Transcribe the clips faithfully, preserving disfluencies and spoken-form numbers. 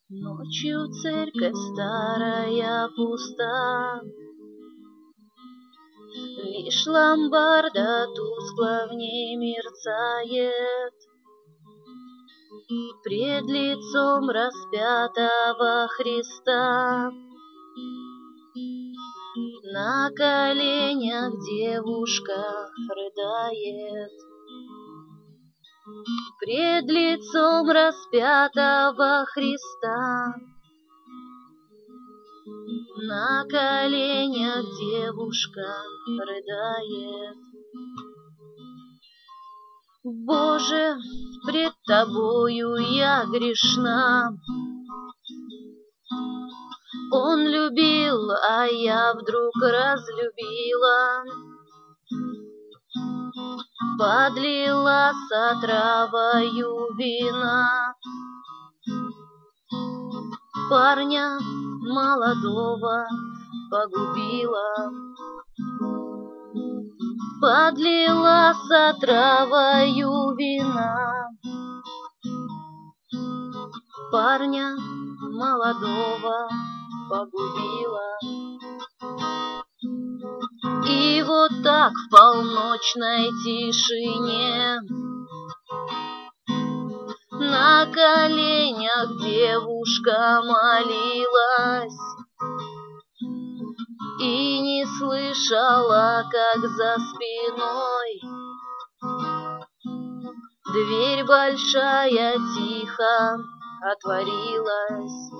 Ночью церковь старая пуста, лишь ламбарда тускло в ней мерцает. Пред лицом распятого Христа на коленях девушка рыдает. Пред лицом распятого Христа на коленях девушка рыдает. Боже, пред Тобою я грешна. Он любил, а я вдруг разлюбила. Подлила с отравою вина. Парня молодого погубила. Подлила с отравою вина. Парня молодого погубила. И вот так в полночной тишине на коленях девушка молилась и не слышала, как за спиной дверь большая тихо отворилась.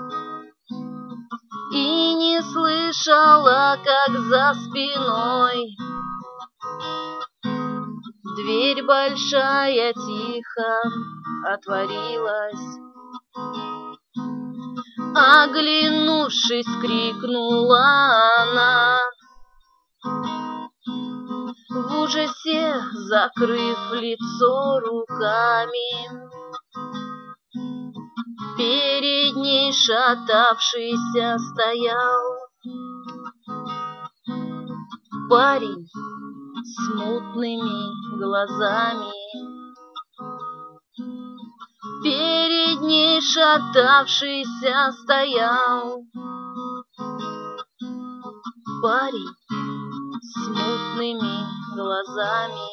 И не слышала, как за спиной дверь большая тихо отворилась. Оглянувшись, крикнула она, в ужасе закрыв лицо руками. Перед ней шатавшийся стоял парень с мутными глазами. Перед ней шатавшийся стоял парень с мутными глазами.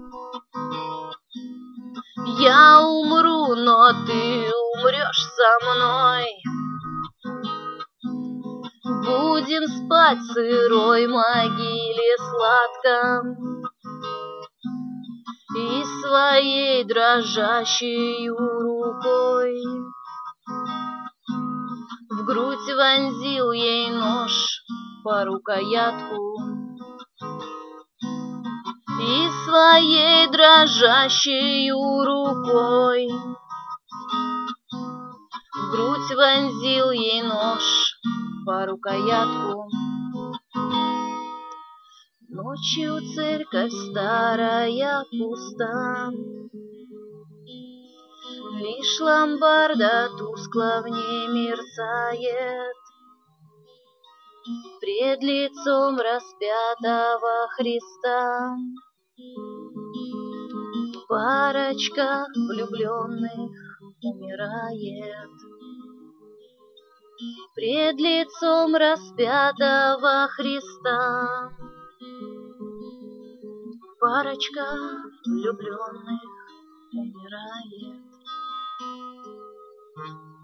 Я умру, но ты умрешь со мной. Будем спать в сырой могиле сладко, и своей дрожащей рукой в грудь вонзил ей нож по рукоятку. И своей дрожащей рукой в грудь вонзил ей нож по рукоятку. Ночью церковь старая пуста, лишь ламбарда тускло в ней мерцает. Пред лицом распятого Христа парочка влюбленных умирает. Пред лицом распятого Христа парочка влюбленных умирает.